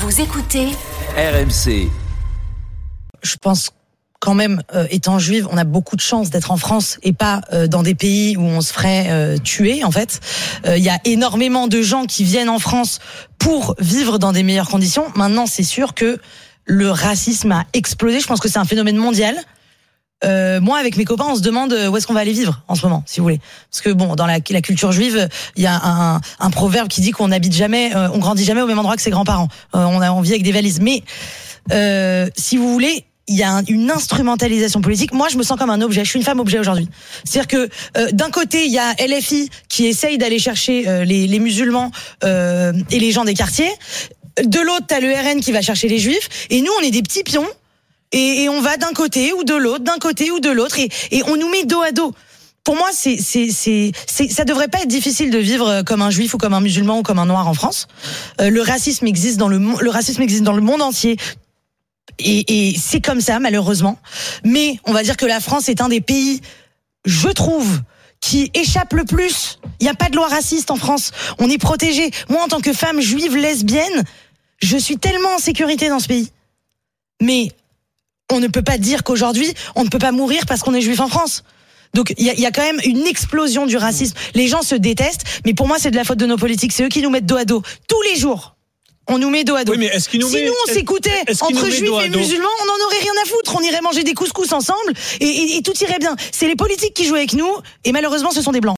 Vous écoutez RMC. Je pense quand même, étant juive, on a beaucoup de chance d'être en France et pas dans des pays où on se ferait tuer, en fait. Il y a énormément de gens qui viennent en France pour vivre dans des meilleures conditions. Maintenant, c'est sûr que le racisme a explosé. Je pense que c'est un phénomène mondial. Moi, avec mes copains, on se demande où est-ce qu'on va aller vivre en ce moment, si vous voulez. Parce que bon, dans la culture juive, il y a un proverbe qui dit qu'on n'habite jamais, on grandit jamais au même endroit que ses grands-parents. On vit avec des valises. Mais si vous voulez, il y a une instrumentalisation politique. Moi, je me sens comme un objet. Je suis une femme objet aujourd'hui. C'est-à-dire que d'un côté, il y a LFI qui essaye d'aller chercher les musulmans et les gens des quartiers. De l'autre, t'as le RN qui va chercher les juifs. Et nous, on est des petits pions. Et on va d'un côté ou de l'autre, d'un côté ou de l'autre, et on nous met dos à dos. Pour moi, ça devrait pas être difficile de vivre comme un juif ou comme un musulman ou comme un noir en France. Le racisme existe dans le monde entier. Et c'est comme ça, malheureusement. Mais on va dire que la France est un des pays, je trouve, qui échappe le plus. Il n'y a pas de loi raciste en France. On est protégé. Moi, en tant que femme juive lesbienne, je suis tellement en sécurité dans ce pays. Mais on ne peut pas dire qu'aujourd'hui, on ne peut pas mourir parce qu'on est juif en France. Donc, il y a quand même une explosion du racisme. Les gens se détestent, mais pour moi, c'est de la faute de nos politiques. C'est eux qui nous mettent dos à dos. Tous les jours. On nous met dos à dos. Oui, mais est-ce qu'ils nous si nous on s'écoutait entre juifs et musulmans, on n'en aurait rien à foutre. On irait manger des couscous ensemble et tout irait bien. C'est les politiques qui jouent avec nous et malheureusement ce sont des blancs.